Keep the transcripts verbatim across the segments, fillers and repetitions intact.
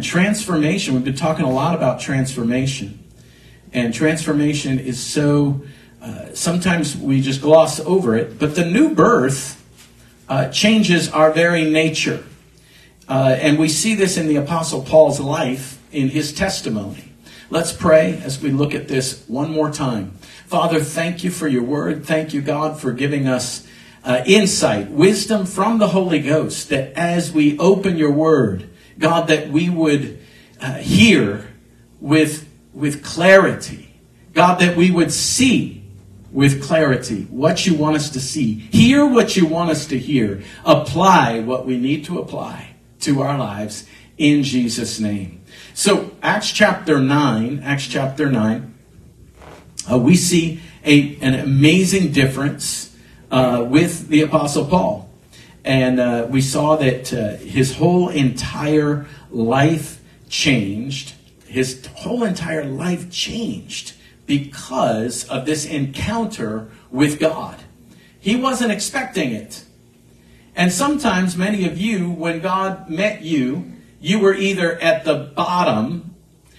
Transformation, we've been talking a lot about transformation. And transformation is so, uh, sometimes we just gloss over it. But the new birth uh, changes our very nature. Uh, and we see this in the Apostle Paul's life, in his testimony. Let's pray as we look at this one more time. Father, thank you for your word. Thank you, God, for giving us uh, insight, wisdom from the Holy Ghost, that as we open your word, God, that we would uh, hear with, with clarity. God, that we would see with clarity what you want us to see. Hear what you want us to hear. Apply what we need to apply to our lives in Jesus' name. So, Acts chapter nine, Acts chapter nine, uh, we see a, an amazing difference uh, with the Apostle Paul. And uh, we saw that uh, his whole entire life changed. His whole entire life changed because of this encounter with God. He wasn't expecting it. And sometimes many of you, when God met you, you were either at the bottom,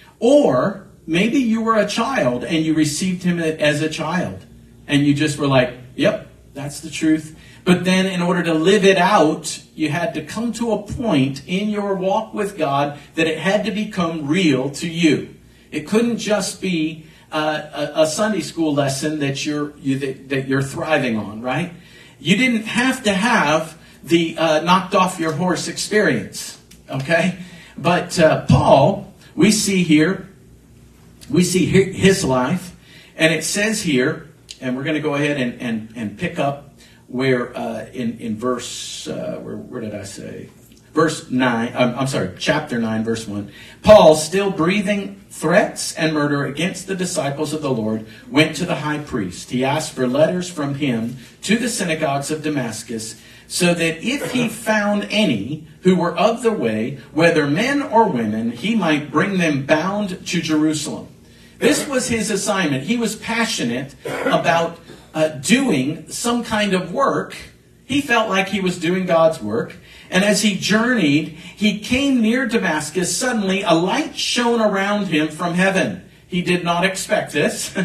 or maybe you were a child and you received him as a child. And you just were like, yep, that's the truth. But then in order to live it out, you had to come to a point in your walk with God that it had to become real to you. It couldn't just be uh, a, a Sunday school lesson that you're you, that, that you're thriving on, right? You didn't have to have the uh, knocked off your horse experience, okay? But uh, Paul, we see here, we see his life, and it says here, and we're going to go ahead and, and, and pick up where uh, in, in verse, uh, where, where did I say? Verse nine, I'm, I'm sorry, chapter nine, verse one. Paul, still breathing threats and murder against the disciples of the Lord, went to the high priest. He asked for letters from him to the synagogues of Damascus, so that if he found any who were of the way, whether men or women, he might bring them bound to Jerusalem. This was his assignment. He was passionate about uh, doing some kind of work. He felt like he was doing God's work. And as he journeyed, he came near Damascus. Suddenly, a light shone around him from heaven. He did not expect this.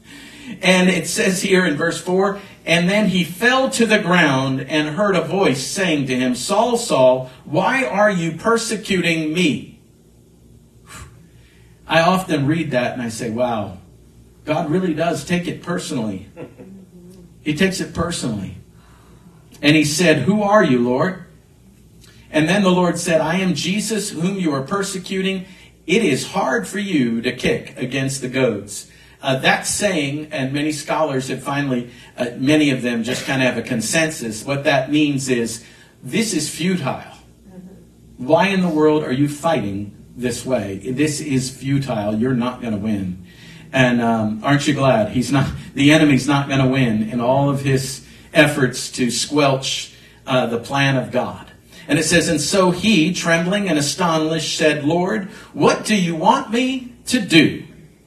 And it says here in verse four, and then he fell to the ground and heard a voice saying to him, Saul, Saul, why are you persecuting me? I often read that and I say, wow, God really does take it personally. He takes it personally. And he said, who are you, Lord? And then the Lord said, I am Jesus whom you are persecuting. It is hard for you to kick against the goads. Uh, that saying, and many scholars have finally, uh, many of them just kind of have a consensus. What that means is, this is futile. Why in the world are you fighting this way? This is futile. You're not going to win. And um, aren't you glad? He's not. The enemy's not going to win in all of his efforts to squelch uh, the plan of God. And it says, and so he, trembling and astonished, said, Lord, what do you want me to do?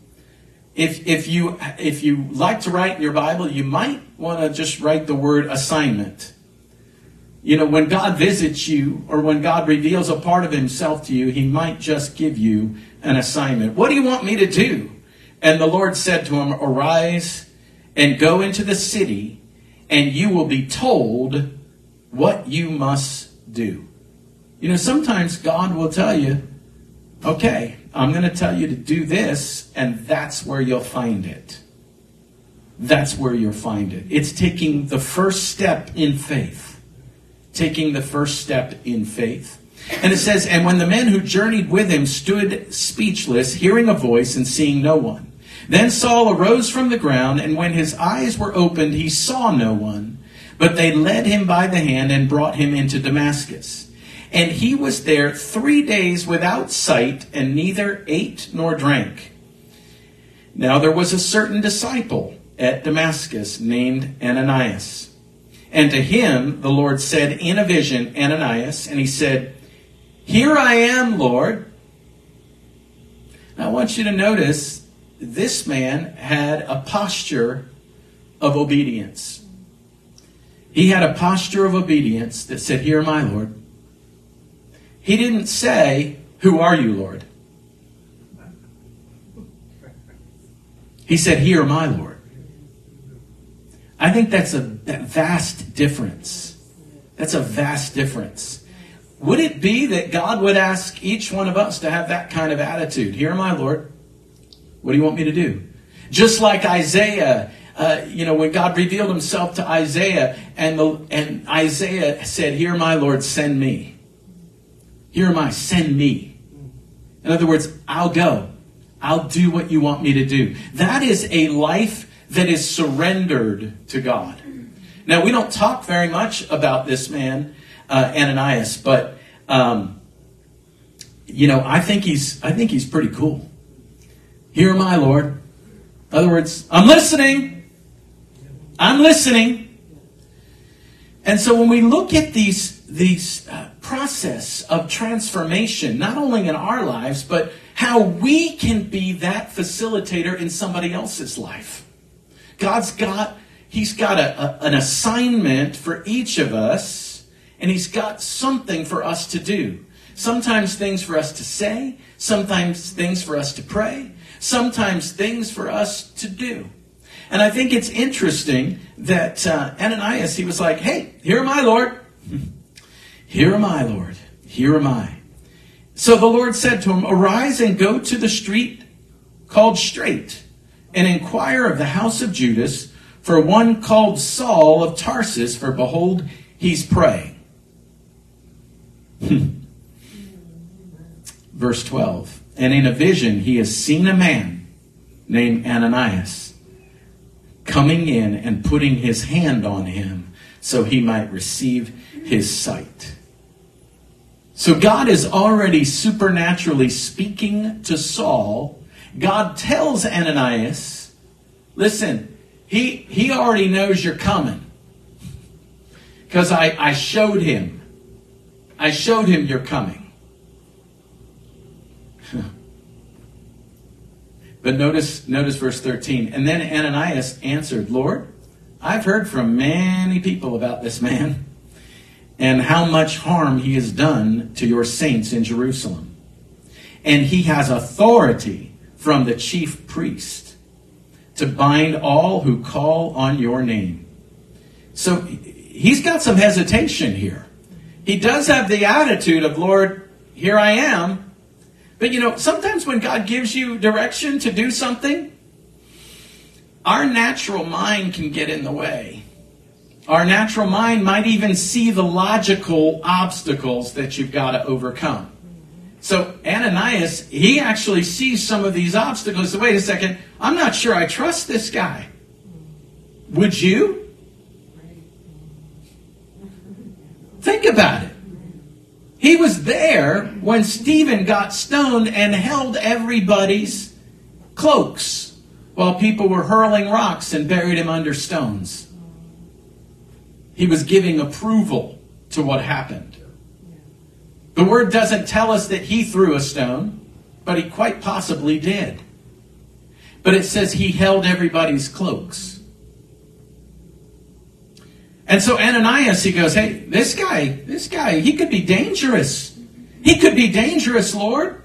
If if you if you like to write in your Bible, you might want to just write the word assignment. You know, when God visits you or when God reveals a part of himself to you, he might just give you an assignment. What do you want me to do? And the Lord said to him, arise and go into the city, and you will be told what you must do. You know, sometimes God will tell you, okay, I'm going to tell you to do this, and that's where you'll find it. That's where you'll find it. It's taking the first step in faith. Taking the first step in faith. And it says, and when the men who journeyed with him stood speechless, hearing a voice and seeing no one. Then Saul arose from the ground, and when his eyes were opened, he saw no one. But they led him by the hand and brought him into Damascus. And he was there three days without sight, and neither ate nor drank. Now there was a certain disciple at Damascus named Ananias. And to him the Lord said in a vision, Ananias, and he said, here I am, Lord. Now I want you to notice this man had a posture of obedience. He had a posture of obedience that said, here am I, Lord. He didn't say, Who are you, Lord? He said, here am I, Lord. I think that's a that vast difference. That's a vast difference. Would it be that God would ask each one of us to have that kind of attitude? Here am I, Lord. What do you want me to do? Just like Isaiah, uh, you know, when God revealed himself to Isaiah, and, the, and Isaiah said, here am I, Lord, send me. Here am I, send me. In other words, I'll go. I'll do what you want me to do. That is a life that is surrendered to God. Now, we don't talk very much about this man, uh, Ananias, but um, you know, I think he's I think he's pretty cool. Here am I, Lord. In other words, I'm listening. I'm listening. And so when we look at these these uh, process of transformation, not only in our lives, but how we can be that facilitator in somebody else's life. God's got, He's got a, a, an assignment for each of us, and He's got something for us to do. Sometimes things for us to say, sometimes things for us to pray, sometimes things for us to do. And I think it's interesting that uh, Ananias, he was like, hey, here am I, Lord. Here am I, Lord. Here am I. So the Lord said to him, arise and go to the street called Straight, and inquire of the house of Judas for one called Saul of Tarsus, for behold, he's praying. Verse twelve, and in a vision he has seen a man named Ananias coming in and putting his hand on him so he might receive his sight. So God is already supernaturally speaking to Saul. God tells Ananias, listen, he, he already knows you're coming. Because I, I showed him. I showed him you're coming. But notice, notice verse thirteen. And then Ananias answered, Lord, I've heard from many people about this man, and how much harm he has done to your saints in Jerusalem. And he has authority from the chief priest to bind all who call on your name. So he's got some hesitation here. He does have the attitude of, Lord, here I am. But you know, sometimes when God gives you direction to do something, our natural mind can get in the way. Our natural mind might even see the logical obstacles that you've got to overcome. So Ananias, he actually sees some of these obstacles. So wait a second, I'm not sure I trust this guy. Would you? Think about it. He was there when Stephen got stoned and held everybody's cloaks while people were hurling rocks and buried him under stones. He was giving approval to what happened. The word doesn't tell us that he threw a stone, but he quite possibly did. But it says he held everybody's cloaks. And so Ananias, he goes, hey, this guy, this guy, he could be dangerous. He could be dangerous, Lord.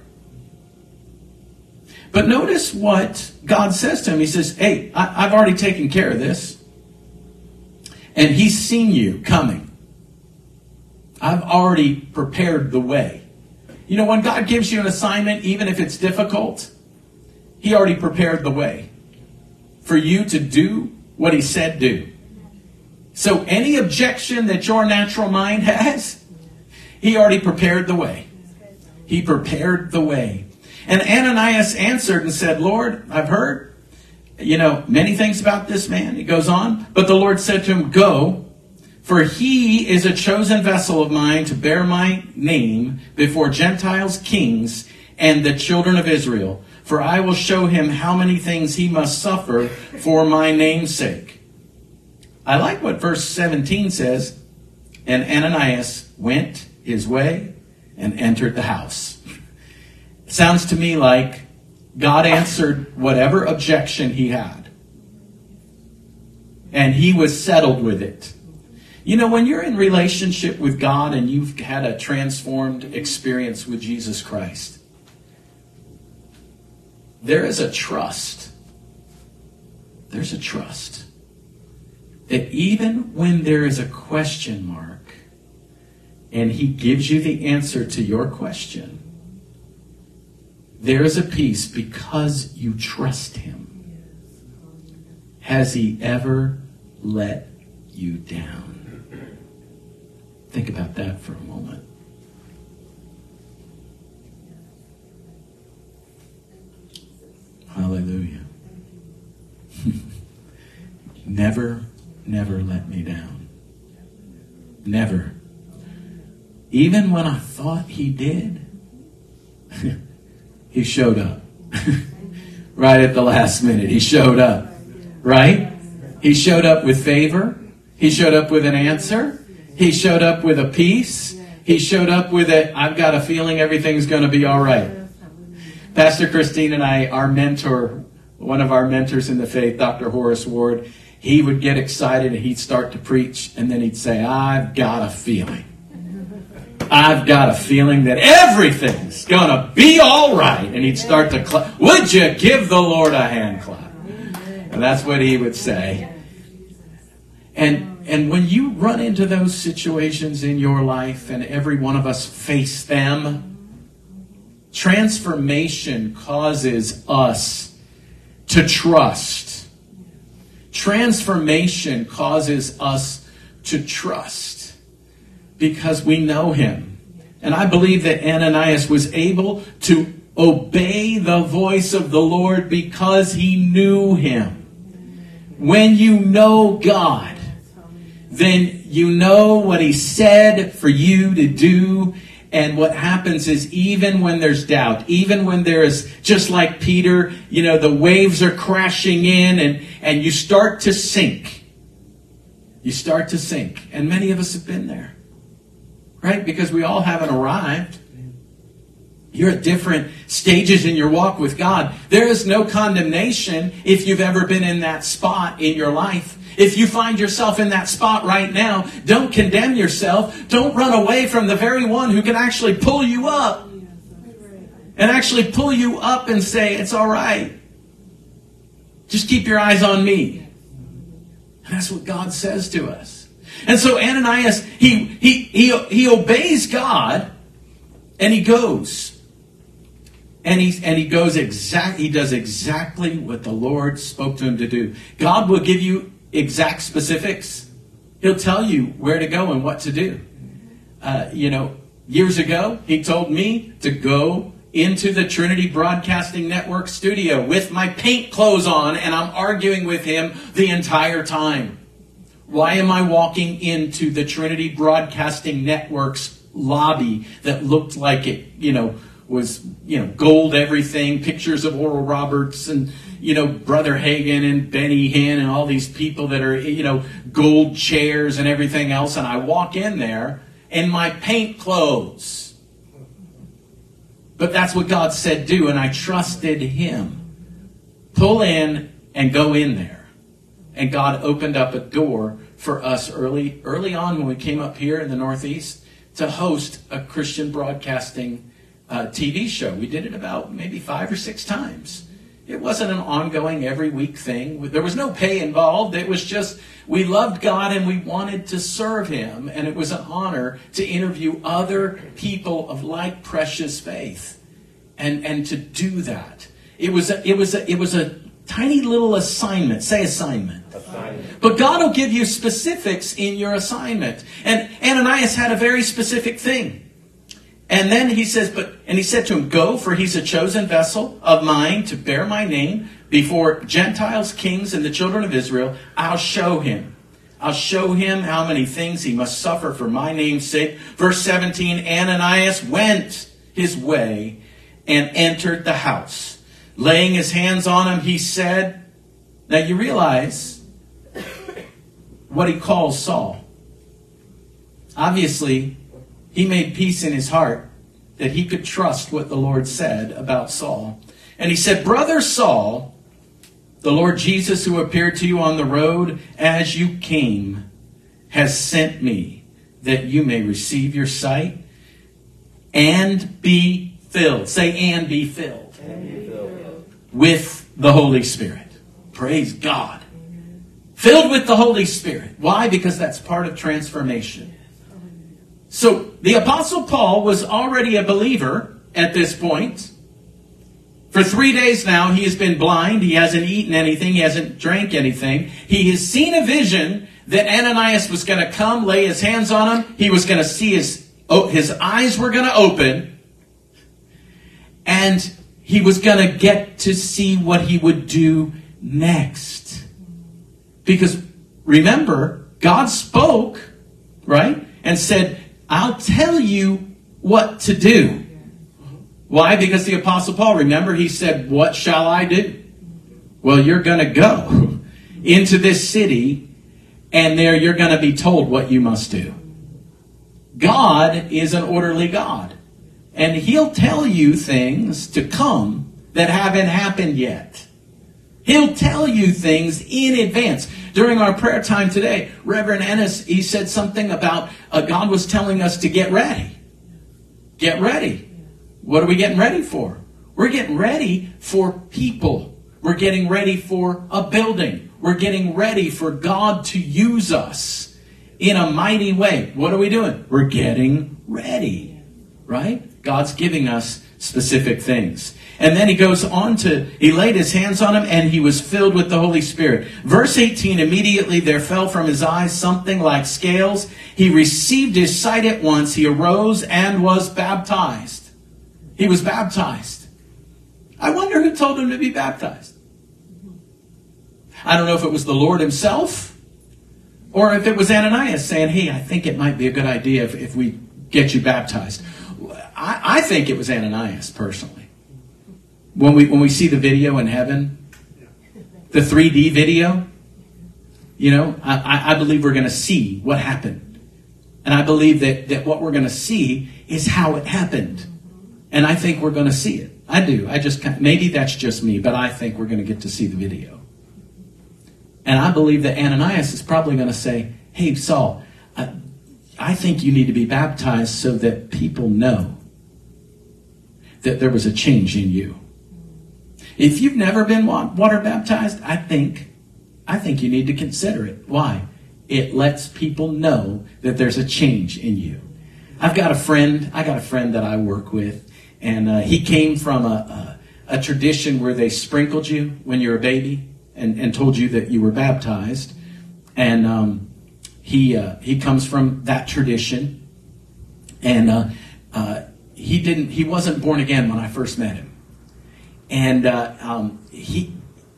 But notice what God says to him. He says, hey, I, I've already taken care of this. And he's seen you coming. I've already prepared the way. You know, when God gives you an assignment, even if it's difficult, He already prepared the way for you to do what He said do. So any objection that your natural mind has, He already prepared the way. He prepared the way. And Ananias answered and said, Lord, I've heard, you know, many things about this man. He goes on. But the Lord said to him, go, for he is a chosen vessel of mine to bear my name before Gentiles, kings, and the children of Israel. For I will show him how many things he must suffer for my name's sake. I like what verse seventeen says. And Ananias went his way and entered the house. It sounds to me like God answered whatever objection he had. And he was settled with it. You know, when you're in relationship with God and you've had a transformed experience with Jesus Christ, there is a trust. There's a trust that even when there is a question mark and he gives you the answer to your question, there is a peace because you trust him. Has he ever let you down? Think about that for a moment. Hallelujah. Never, never let me down. Never. Even when I thought he did, he showed up. Right at the last minute, he showed up. Right? He showed up with favor. He showed up with an answer. He showed up with a peace. He showed up with a, I've got a feeling everything's going to be all right. Pastor Christine and I, our mentor, one of our mentors in the faith, Doctor Horace Ward, he would get excited and he'd start to preach and then he'd say, I've got a feeling. I've got a feeling that everything's going to be all right. And he'd start to clap. Would you give the Lord a hand clap? And that's what he would say. And, and when you run into those situations in your life, and every one of us face them, transformation causes us to trust. Transformation causes us to trust because we know him. And I believe that Ananias was able to obey the voice of the Lord because he knew him. When you know God, then you know what he said for you to do. And what happens is even when there's doubt, even when there is, just like Peter, you know, the waves are crashing in and, and you start to sink. You start to sink. And many of us have been there. Right? Because we all haven't arrived. You're at different stages in your walk with God. There is no condemnation if you've ever been in that spot in your life. If you find yourself in that spot right now, don't condemn yourself. Don't run away from the very one who can actually pull you up. And actually pull you up and say, it's all right. Just keep your eyes on me. And that's what God says to us. And so Ananias, he he he he obeys God and he goes. And he, and he goes exact, he does exactly what the Lord spoke to him to do. God will give you exact specifics. He'll tell you where to go and what to do. Uh, you know, years ago, he told me to go into the Trinity Broadcasting Network studio with my paint clothes on, and I'm arguing with him the entire time. Why am I walking into the Trinity Broadcasting Network's lobby that looked like it, you know, was, you know, gold everything, pictures of Oral Roberts and, you know, Brother Hagin and Benny Hinn and all these people that are, you know, gold chairs and everything else. And I walk in there in my paint clothes. But that's what God said do, and I trusted him. Pull in and go in there. And God opened up a door for us early, early on when we came up here in the Northeast to host a Christian broadcasting Uh, T V show. We did it about maybe five or six times. It wasn't an ongoing every week thing. There was no pay involved. It was just we loved God and we wanted to serve him, and it was an honor to interview other people of like precious faith and and to do that. It was a, it was a, it was a tiny little assignment. Say assignment. Assignment. But God will give you specifics in your assignment. And Ananias had a very specific thing. And then he says, but, and he said to him, go, for he's a chosen vessel of mine to bear my name before Gentiles, kings, and the children of Israel. I'll show him. I'll show him how many things he must suffer for my name's sake. Verse seventeen, Ananias went his way and entered the house. Laying his hands on him, he said, now you realize what he calls Saul. Obviously, he made peace in his heart that he could trust what the Lord said about Saul. And he said, Brother Saul, the Lord Jesus who appeared to you on the road as you came, has sent me that you may receive your sight and be filled. Say, and be filled. And be filled. With the Holy Spirit. Praise God. Filled with the Holy Spirit. Why? Because that's part of transformation. So the Apostle Paul was already a believer at this point. For three days now, he has been blind. He hasn't eaten anything. He hasn't drank anything. He has seen a vision that Ananias was going to come, lay his hands on him. He was going to see his, oh, his eyes were going to open. And he was going to get to see what he would do next. Because remember, God spoke, right? And said, I'll tell you what to do. Why? Because the Apostle Paul, remember, he said, what shall I do? Well, you're going to go into this city, and there you're going to be told what you must do. God is an orderly God. And he'll tell you things to come that haven't happened yet. He'll tell you things in advance. During our prayer time today, Reverend Ennis, he said something about uh, God was telling us to get ready. Get ready. What are we getting ready for? We're getting ready for people. We're getting ready for a building. We're getting ready for God to use us in a mighty way. What are we doing? We're getting ready. Right? God's giving us specific things. And then he goes on to, he laid his hands on him and he was filled with the Holy Spirit. Verse eighteen, immediately there fell from his eyes something like scales. He received his sight at once. He arose and was baptized. He was baptized. I wonder who told him to be baptized. I don't know if it was the Lord himself or if it was Ananias saying, hey, I think it might be a good idea if, if we get you baptized. I, I think it was Ananias personally. When we when we see the video in heaven, the three D video, you know, I, I believe we're going to see what happened. And I believe that, that what we're going to see is how it happened. And I think we're going to see it. I do. I just, maybe that's just me, but I think we're going to get to see the video. And I believe that Ananias is probably going to say, hey, Saul, I, I think you need to be baptized so that people know that there was a change in you. If you've never been water baptized, I think, I think you need to consider it. Why? It lets people know that there's a change in you. I've got a friend, I got a friend that I work with, and uh, he came from a, a, a tradition where they sprinkled you when you're a baby and, and told you that you were baptized. And um, he uh, he comes from that tradition, and uh, uh, he didn't he wasn't born again when I first met him. And uh, um, he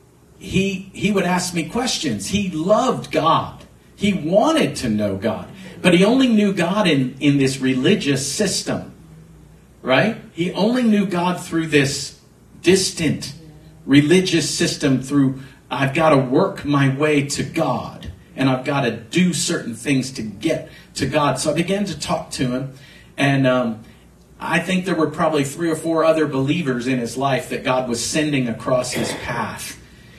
he he would ask me questions. He loved God. He wanted to know God. But he only knew God in, in this religious system. Right? He only knew God through this distant religious system through, I've got to work my way to God. And I've got to do certain things to get to God. So I began to talk to him. And um, I think there were probably three or four other believers in his life that God was sending across his path.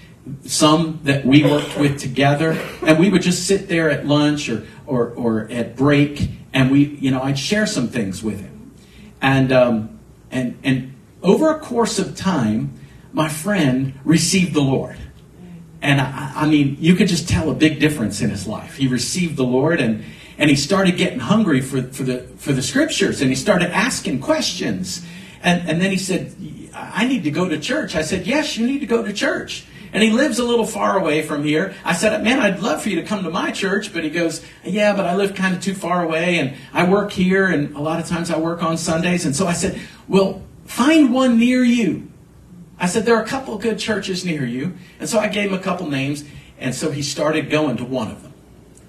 Some that we worked with together, and we would just sit there at lunch or or, or at break, and we, you know, I'd share some things with him, and um, and and over a course of time, my friend received the Lord, and I, I mean, you could just tell a big difference in his life. He received the Lord, and and he started getting hungry for for the for the scriptures, and he started asking questions, and and then he said, I need to go to church. I said, yes, you need to go to church. And he lives a little far away from here. I said, man, I'd love for you to come to my church. But he goes, yeah, but I live kind of too far away. And I work here. And a lot of times I work on Sundays. And so I said, well, find one near you. I said, there are a couple of good churches near you. And so I gave him a couple names. And so he started going to one of them.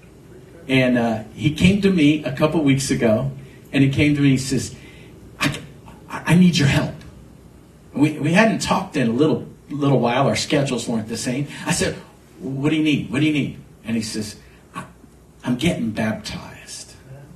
And uh, he came to me a couple weeks ago. And he came to me, he says, I, I need your help. We, we hadn't talked in a little little while. Our schedules weren't the same. I said, what do you need? What do you need? And he says, I'm getting baptized.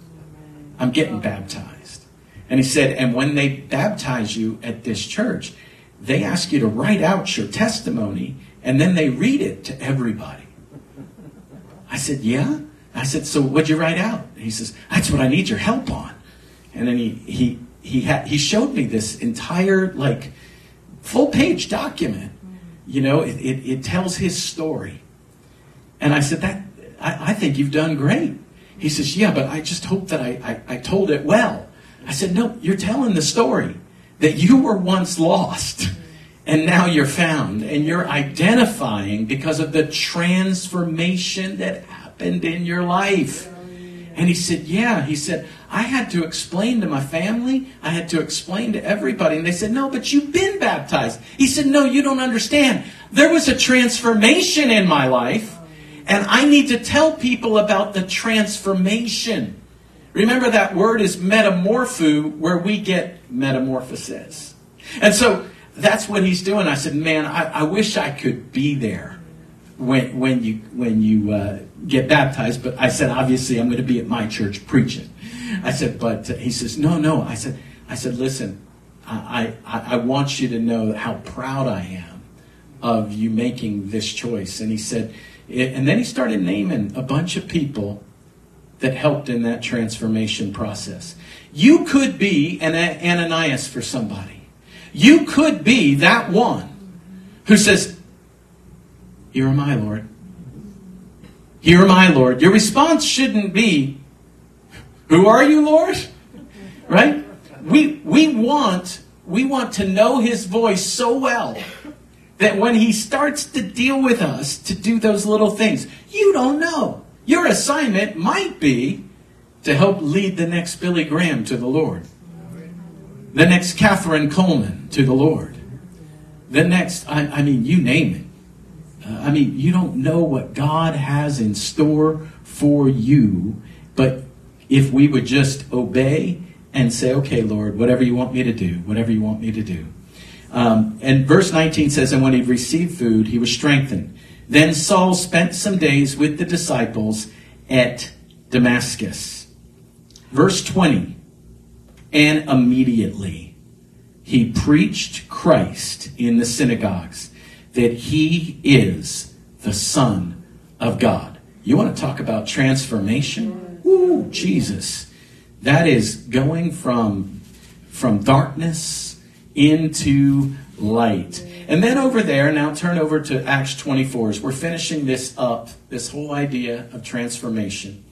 I'm getting baptized. And he said, and when they baptize you at this church, they ask you to write out your testimony, and then they read it to everybody. I said, yeah? I said, so what'd you write out? And he says, that's what I need your help on. And then he he he had he showed me this entire like full page document. You know, it, it, it tells his story. And I said, that I, I think you've done great. He says, yeah, but I just hope that I, I, I told it well. I said, no, you're telling the story that you were once lost and now you're found. And you're identifying because of the transformation that happened in your life. And he said, yeah. He said, I had to explain to my family. I had to explain to everybody. And they said, no, but you've been baptized. He said, no, you don't understand. There was a transformation in my life. And I need to tell people about the transformation. Remember, that word is metamorpho, where we get metamorphosis. And so that's what he's doing. I said, man, I, I wish I could be there when when you when you uh, get baptized. But I said, obviously, I'm going to be at my church preaching. I said, but uh, he says, no, no. I said, I said, listen, I, I I want you to know how proud I am of you making this choice. And he said, and then he started naming a bunch of people that helped in that transformation process. You could be an Ananias for somebody. You could be that one who says, here am I, Lord. Here am I, Lord. Your response shouldn't be, who are you, Lord? Right? We we want we want to know his voice so well that when he starts to deal with us to do those little things, you don't know. Your assignment might be to help lead the next Billy Graham to the Lord. The next Catherine Coleman to the Lord. The next, I, I mean, you name it. Uh, I mean, you don't know what God has in store for you. But if we would just obey and say, okay, Lord, whatever you want me to do, whatever you want me to do. Um, and verse nineteen says, and when he received food, he was strengthened. Then Saul spent some days with the disciples at Damascus. Verse twenty, and immediately he preached Christ in the synagogues, that he is the Son of God. You want to talk about transformation? Ooh, Jesus. That is going from, from darkness into light. And then over there, now turn over to Acts twenty-four, as we're finishing this up, this whole idea of transformation.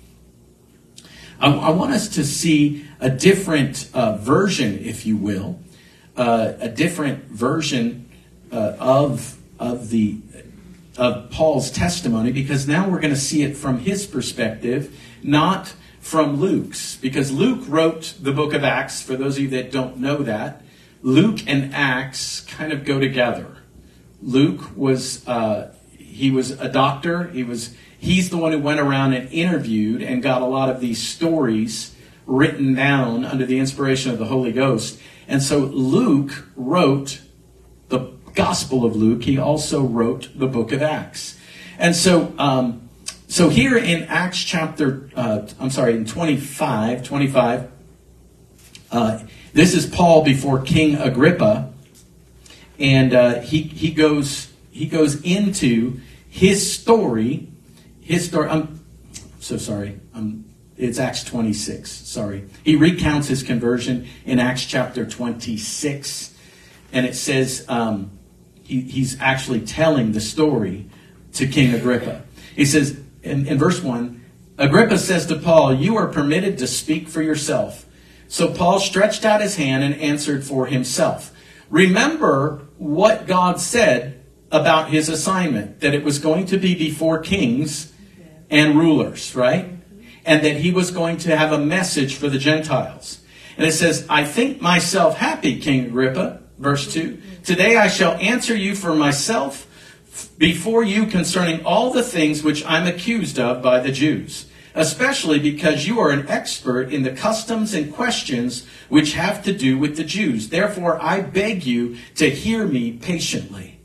I, I want us to see a different uh, version, if you will, uh, a different version uh, of of the of Paul's testimony, because now we're going to see it from his perspective, not from Luke's, because Luke wrote the book of Acts. For those of you that don't know that, Luke and Acts kind of go together. Luke was uh, he was a doctor. He was he's the one who went around and interviewed and got a lot of these stories written down under the inspiration of the Holy Ghost. And so Luke wrote the Gospel of Luke. He also wrote the book of Acts. And so um, so here in Acts chapter uh, I'm sorry in twenty-five twenty-five. Uh, this is Paul before King Agrippa, and uh, he he goes he goes into his story. His story. I'm so sorry. Um, it's Acts twenty-six. Sorry, he recounts his conversion in Acts chapter twenty-six, and it says um, he, he's actually telling the story to King Agrippa. He says in, in verse one, Agrippa says to Paul, "You are permitted to speak for yourself." So Paul stretched out his hand and answered for himself. Remember what God said about his assignment, that it was going to be before kings and rulers, right? And that he was going to have a message for the Gentiles. And it says, I think myself happy, King Agrippa, verse two. Today I shall answer you for myself before you concerning all the things which I'm accused of by the Jews. Especially because you are an expert in the customs and questions which have to do with the Jews. Therefore, I beg you to hear me patiently.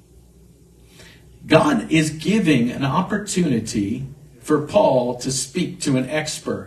God is giving an opportunity for Paul to speak to an expert.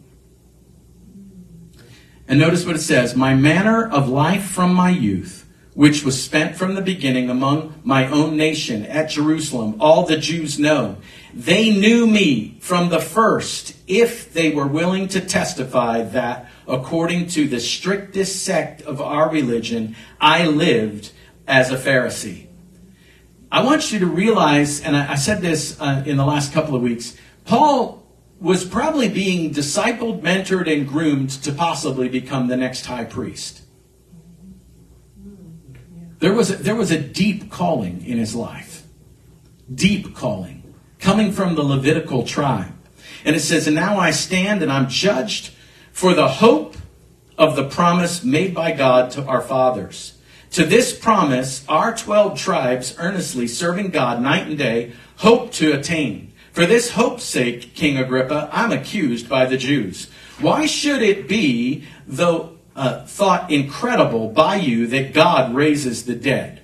And notice what it says. My manner of life from my youth, which was spent from the beginning among my own nation at Jerusalem, all the Jews know. They knew me from the first, if they were willing to testify that, according to the strictest sect of our religion, I lived as a Pharisee. I want you to realize, and I said this uh, in the last couple of weeks, Paul was probably being discipled, mentored, and groomed to possibly become the next high priest. There was a, there was a deep calling in his life. Deep calling. Coming from the Levitical tribe. And it says, and now I stand and I'm judged for the hope of the promise made by God to our fathers. To this promise, our twelve tribes, earnestly serving God night and day, hope to attain. For this hope's sake, King Agrippa, I'm accused by the Jews. Why should it be, though uh, thought incredible by you, that God raises the dead?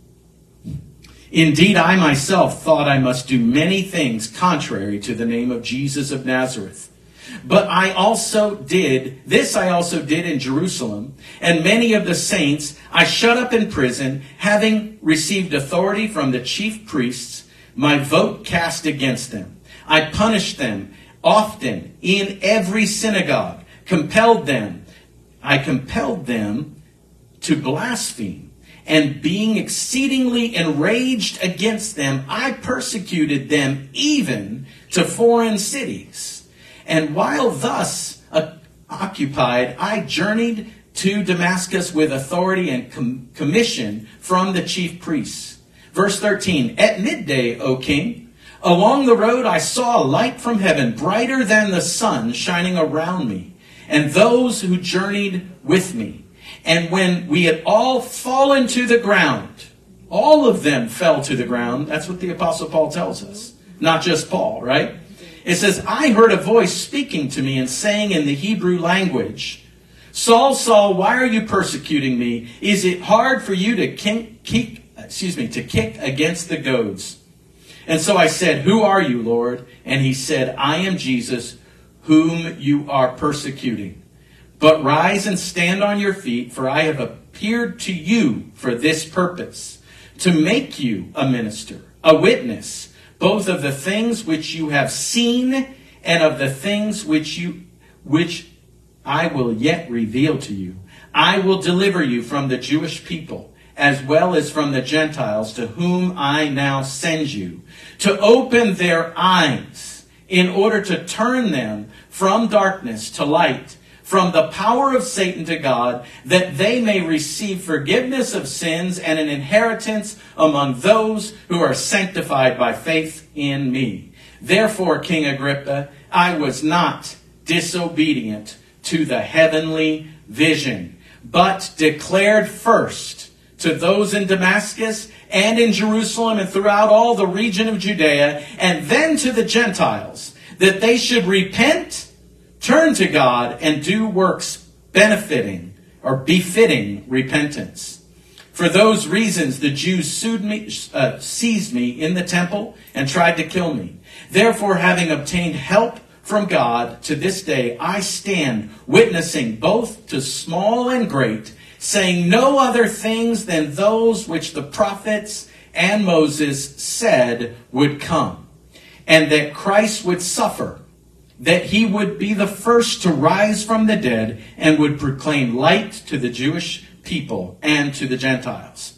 Indeed, I myself thought I must do many things contrary to the name of Jesus of Nazareth. But I also did, this I also did in Jerusalem, and many of the saints I shut up in prison, having received authority from the chief priests, my vote cast against them. I punished them often in every synagogue, compelled them, I compelled them to blaspheme. And being exceedingly enraged against them, I persecuted them even to foreign cities. And while thus uh, occupied, I journeyed to Damascus with authority and com- commission from the chief priests. Verse thirteen, at midday, O king, along the road I saw a light from heaven, brighter than the sun, shining around me, and those who journeyed with me. And when we had all fallen to the ground, all of them fell to the ground. That's what the Apostle Paul tells us. Not just Paul, right? It says, I heard a voice speaking to me and saying in the Hebrew language, Saul, Saul, why are you persecuting me? Is it hard for you to kick, kick, excuse me, to kick against the goads? And so I said, who are you, Lord? And he said, I am Jesus, whom you are persecuting. But rise and stand on your feet, for I have appeared to you for this purpose, to make you a minister, a witness, both of the things which you have seen and of the things which you, which I will yet reveal to you. I will deliver you from the Jewish people, as well as from the Gentiles, to whom I now send you, to open their eyes, in order to turn them from darkness to light, from the power of Satan to God, that they may receive forgiveness of sins and an inheritance among those who are sanctified by faith in me. Therefore, King Agrippa, I was not disobedient to the heavenly vision, but declared first to those in Damascus and in Jerusalem and throughout all the region of Judea, and then to the Gentiles, that they should repent, turn to God, and do works benefiting or befitting repentance. For those reasons, the Jews sued me, uh, seized me in the temple and tried to kill me. Therefore, having obtained help from God, to this day I stand witnessing both to small and great, saying no other things than those which the prophets and Moses said would come, and that Christ would suffer, that he would be the first to rise from the dead, and would proclaim light to the Jewish people and to the Gentiles.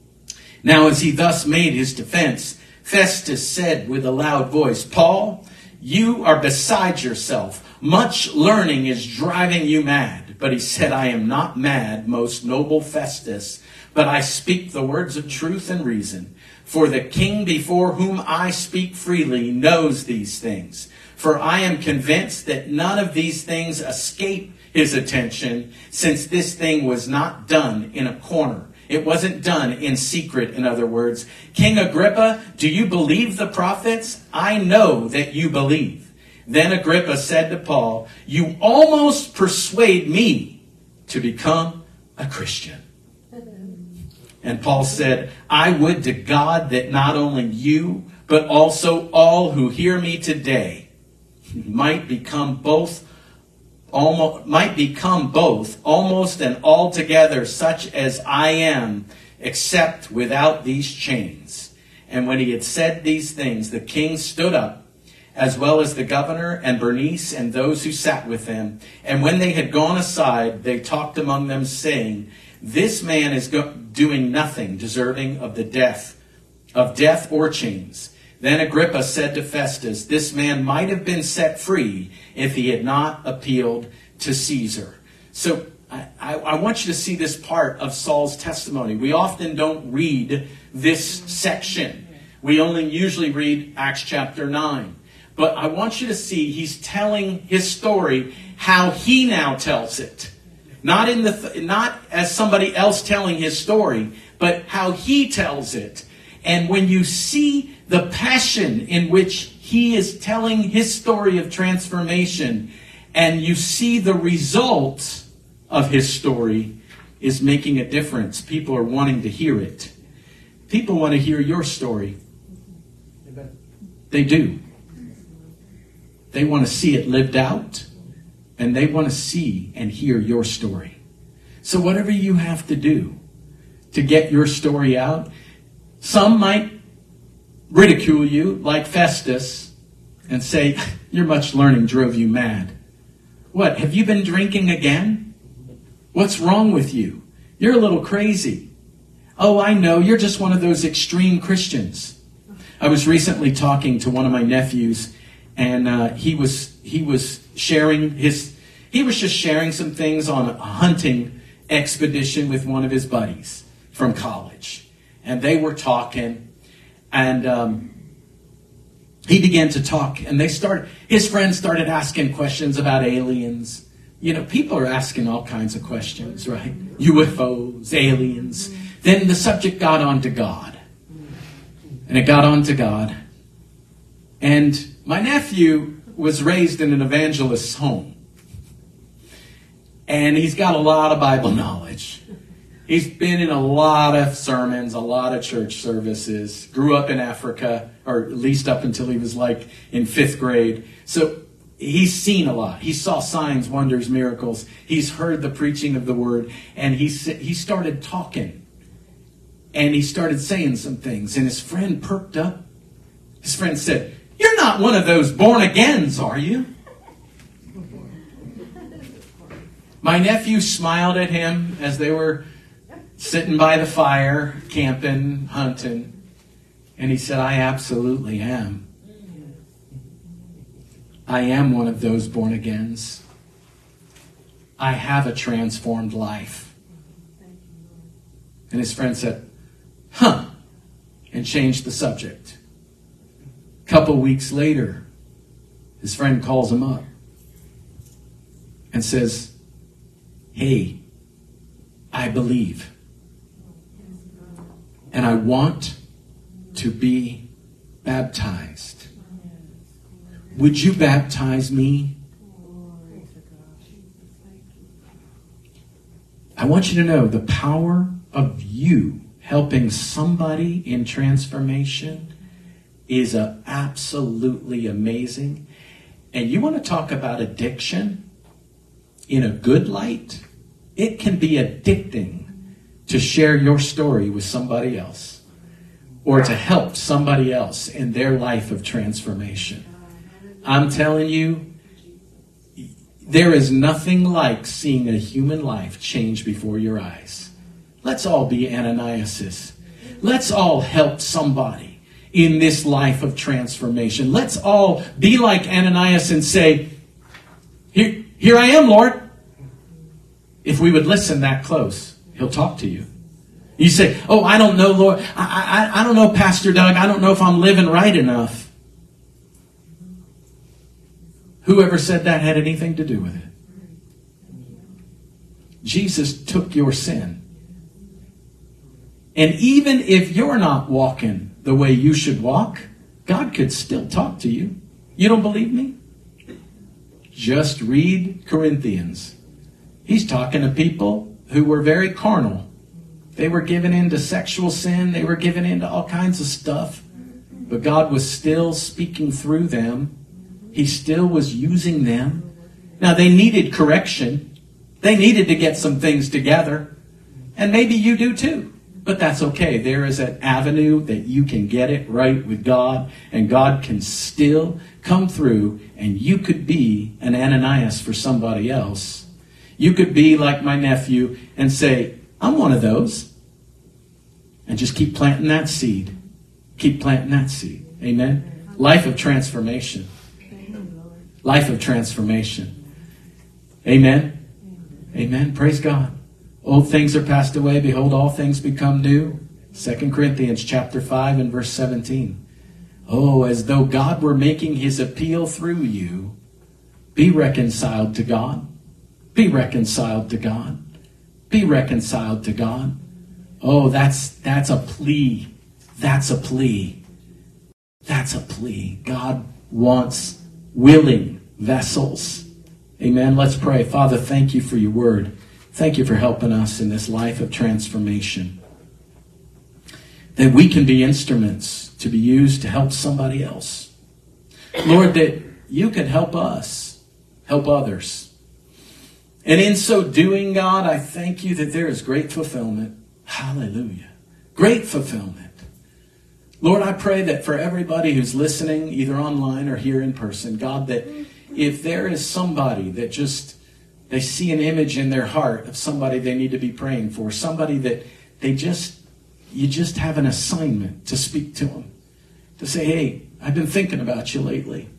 Now as he thus made his defense, Festus said with a loud voice, Paul, you are beside yourself. Much learning is driving you mad. But he said, I am not mad, most noble Festus, but I speak the words of truth and reason. For the king before whom I speak freely knows these things. For I am convinced that none of these things escape his attention, since this thing was not done in a corner. It wasn't done in secret, in other words. King Agrippa, do you believe the prophets? I know that you believe. Then Agrippa said to Paul, you almost persuade me to become a Christian. And Paul said, I would to God that not only you, but also all who hear me today might become both almost might become both, almost and altogether such as I am, except without these chains. And when he had said these things, the king stood up, as well as the governor and Bernice and those who sat with them. And when they had gone aside, they talked among them, saying, this man is go- doing nothing deserving of the death, of death or chains. Then Agrippa said to Festus, this man might have been set free if he had not appealed to Caesar. So I, I, I want you to see this part of Saul's testimony. We often don't read this section. We only usually read Acts chapter nine. But I want you to see he's telling his story how he now tells it. Not in the th- not as somebody else telling his story, but how he tells it. And when you see the passion in which he is telling his story of transformation, and you see the result of his story is making a difference. People are wanting to hear it. People want to hear your story. They do. They want to see it lived out, and they want to see and hear your story. So whatever you have to do to get your story out, some might ridicule you like Festus and say, your much learning drove you mad. What, have you been drinking again? What's wrong with you? You're a little crazy. Oh, I know, you're just one of those extreme Christians. I was recently talking to one of my nephews, and uh, he was he was sharing his he was just sharing some things on a hunting expedition with one of his buddies from college, and they were talking, and um, he began to talk, and they started. His friends started asking questions about aliens. You know, people are asking all kinds of questions, right? U F Os, aliens. Then the subject got on to God, and it got on to God, and my nephew was raised in an evangelist's home. And he's got a lot of Bible knowledge. He's been in a lot of sermons, a lot of church services. Grew up in Africa, or at least up until he was like in fifth grade. So he's seen a lot. He saw signs, wonders, miracles. He's heard the preaching of the word. And he, he started talking. And he started saying some things. And his friend perked up. His friend said, you're not one of those born-agains, are you? My nephew smiled at him as they were sitting by the fire, camping, hunting. And he said, I absolutely am. I am one of those born-agains. I have a transformed life. And his friend said, huh, and changed the subject. A couple weeks later, his friend calls him up and says, hey, I believe. And I want to be baptized. Would you baptize me? I want you to know the power of you helping somebody in transformation is a absolutely amazing. And you want to talk about addiction in a good light? It can be addicting to share your story with somebody else or to help somebody else in their life of transformation. I'm telling you, there is nothing like seeing a human life change before your eyes. Let's all be Ananiases. Let's all help somebody in this life of transformation. Let's all be like Ananias and say, here, here I am, Lord. If we would listen that close, he'll talk to you. You say, oh, I don't know, Lord. I, I, I don't know, Pastor Doug. I don't know if I'm living right enough. Whoever said that had anything to do with it. Jesus took your sin. And even if you're not walking the way you should walk, God could still talk to you. You don't believe me? Just read Corinthians. He's talking to people who were very carnal. They were given into sexual sin. They were given into all kinds of stuff. But God was still speaking through them. He still was using them. Now, they needed correction. They needed to get some things together. And maybe you do too. But that's okay. There is an avenue that you can get it right with God, and God can still come through, and you could be an Ananias for somebody else. You could be like my nephew and say, I'm one of those. And just keep planting that seed. Keep planting that seed. Amen? Life of transformation. Life of transformation. Amen? Amen. Praise God. Old things are passed away. Behold, all things become new. Second Corinthians chapter five and verse seventeen. Oh, as though God were making his appeal through you, be reconciled to God. Be reconciled to God. Be reconciled to God. Oh, that's that's a plea. That's a plea. That's a plea. God wants willing vessels. Amen. Let's pray. Father, thank you for your word. Thank you for helping us in this life of transformation. That we can be instruments to be used to help somebody else. Lord, that you can help us, help others. And in so doing, God, I thank you that there is great fulfillment. Hallelujah. Great fulfillment. Lord, I pray that for everybody who's listening, either online or here in person, God, that if there is somebody that just, they see an image in their heart of somebody they need to be praying for, somebody that they just, you just have an assignment to speak to them, to say, hey, I've been thinking about you lately.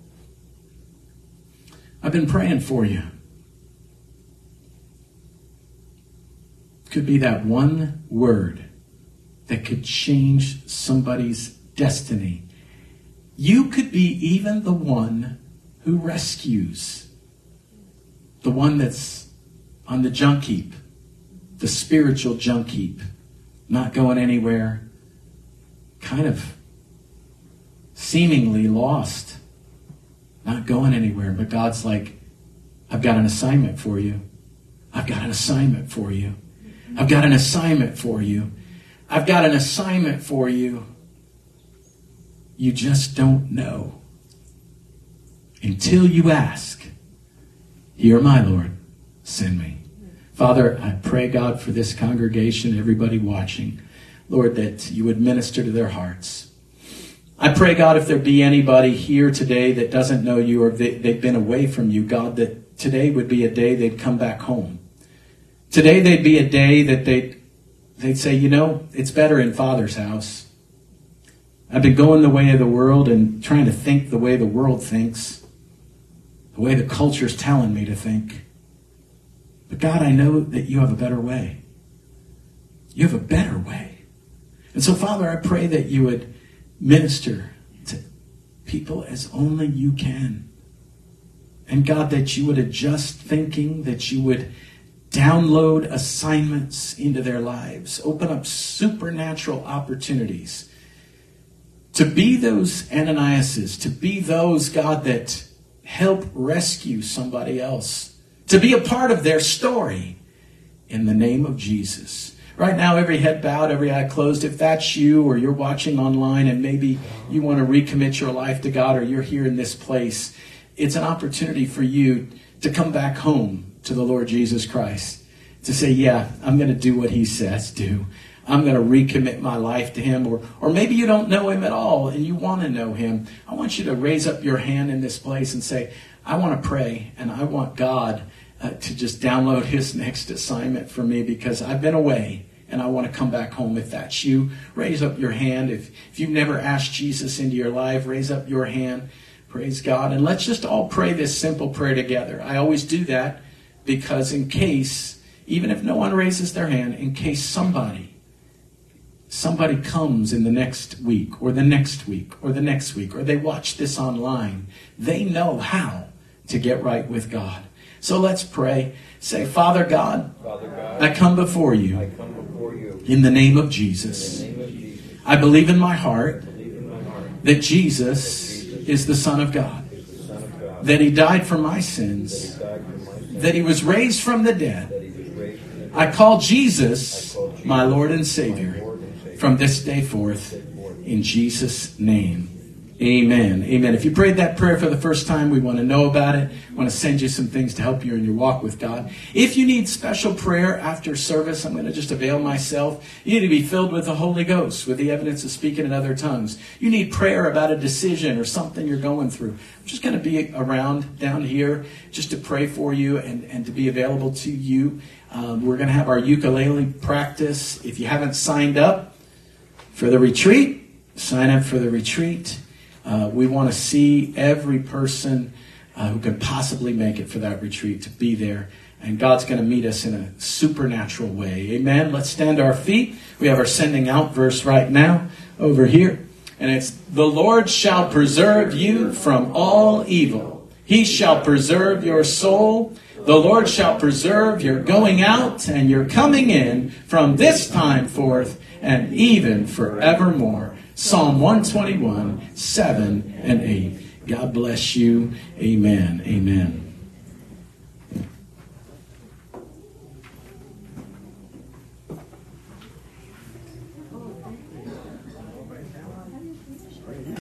I've been praying for you. Could be that one word that could change somebody's destiny. You could be even the one who rescues. The one that's on the junk heap. The spiritual junk heap. Not going anywhere. Kind of seemingly lost. Not going anywhere. But God's like, I've got an assignment for you. I've got an assignment for you. I've got an assignment for you. I've got an assignment for you. You just don't know. Until you ask, here, my Lord, send me. Father, I pray, God, for this congregation, everybody watching, Lord, that you would minister to their hearts. I pray, God, if there be anybody here today that doesn't know you or they, they've been away from you, God, that today would be a day they'd come back home. Today they'd be a day that they'd, they'd say, you know, it's better in Father's house. I've been going the way of the world and trying to think the way the world thinks, the way the culture's telling me to think. But God, I know that you have a better way. You have a better way. And so, Father, I pray that you would minister to people as only you can. And God, that you would adjust thinking, that you would download assignments into their lives, open up supernatural opportunities to be those Ananiases, to be those, God, that help rescue somebody else, to be a part of their story in the name of Jesus. Right now, every head bowed, every eye closed. If that's you or you're watching online and maybe you want to recommit your life to God or you're here in this place, it's an opportunity for you to come back home to the Lord Jesus Christ, to say, yeah, I'm going to do what he says do. I'm going to recommit my life to him. Or, or maybe you don't know him at all and you want to know him. I want you to raise up your hand in this place and say, I want to pray and I want God uh, to just download his next assignment for me because I've been away and I want to come back home. If that's you, raise up your hand. If, if you've never asked Jesus into your life, raise up your hand. Praise God. And let's just all pray this simple prayer together. I always do that because in case, even if no one raises their hand, in case somebody, somebody comes in the next week or the next week or the next week, or they watch this online, they know how to get right with God. So let's pray. Say, Father God, Father God, I come before you, I come before you in the name of Jesus. in the name of Jesus. I believe in my heart I believe in my heart that Jesus is the Son of God, is the Son of God, that he died for my that sins, he died for my sins, that he was raised from the dead. that he was raised from the dead. I call Jesus I call Jesus my Lord and my Savior Lord and Savior. from this day forth in Jesus' name. Amen. Amen. If you prayed that prayer for the first time, we want to know about it. We want to send you some things to help you in your walk with God. If you need special prayer after service, I'm going to just avail myself. You need to be filled with the Holy Ghost, with the evidence of speaking in other tongues. You need prayer about a decision or something you're going through. I'm just going to be around down here just to pray for you and, and to be available to you. Um, we're going to have our ukulele practice. If you haven't signed up for the retreat, sign up for the retreat. Uh, we want to see every person uh, who can possibly make it for that retreat to be there. And God's going to meet us in a supernatural way. Amen. Let's stand to our feet. We have our sending out verse right now over here. And it's, the Lord shall preserve you from all evil. He shall preserve your soul. The Lord shall preserve your going out and your coming in from this time forth and even forevermore. Psalm one twenty-one, seven and eight. God bless you. Amen. Amen.